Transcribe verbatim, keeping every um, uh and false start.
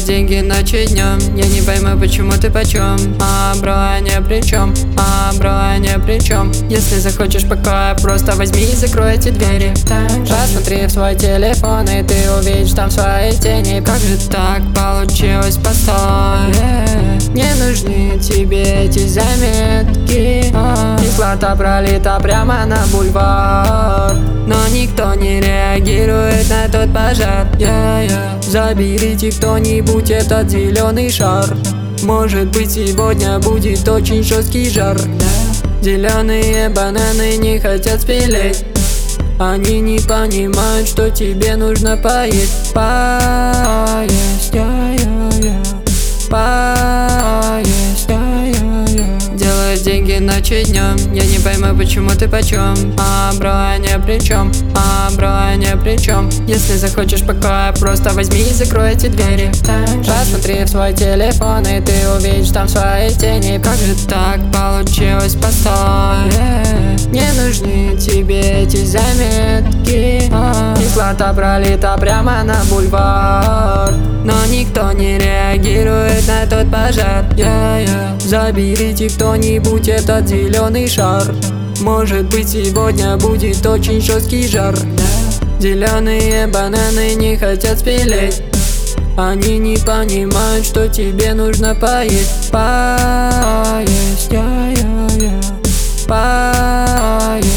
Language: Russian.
Делать деньги ночью и днем. Я не пойму, почему ты почем. А, бро, не при чем. А, бро, не при чем. Если захочешь покоя, просто возьми и закрой эти двери. Посмотри в свой телефон, и ты увидишь там свои тени. Как же так получилось, постой. Не нужны тебе эти заметки. Кислота пролита прямо на бульвар, но никто не реагирует на тот пожар. yeah, yeah. Заберите кто-нибудь этот зеленый шар. Может быть, сегодня будет очень жесткий жар. Зеленые бананы не хотят спилить. Они не понимают, что тебе нужно поесть. Поесть, я, я, я. Поесть, я, я, я. Делать деньги ночью и днем. Я не пойму, почему ты почем. А, бро, не при чем. А, бро, не при чем. Если захочешь покоя, просто возьми и закрой эти двери. Посмотри в свой телефон, и ты увидишь там свои тени. Как же так получилось, постой. Не нужны тебе эти заметки. Кислота пролита прямо на бульвар, но никто не реагирует на тот пожар. yeah, yeah. Заберите кто-нибудь этот зеленый шар. Может быть, сегодня будет очень жесткий жар. Зеленые бананы не хотят спилить. Они не понимают, что тебе нужно поесть. Поесть, я, я, я. Поесть.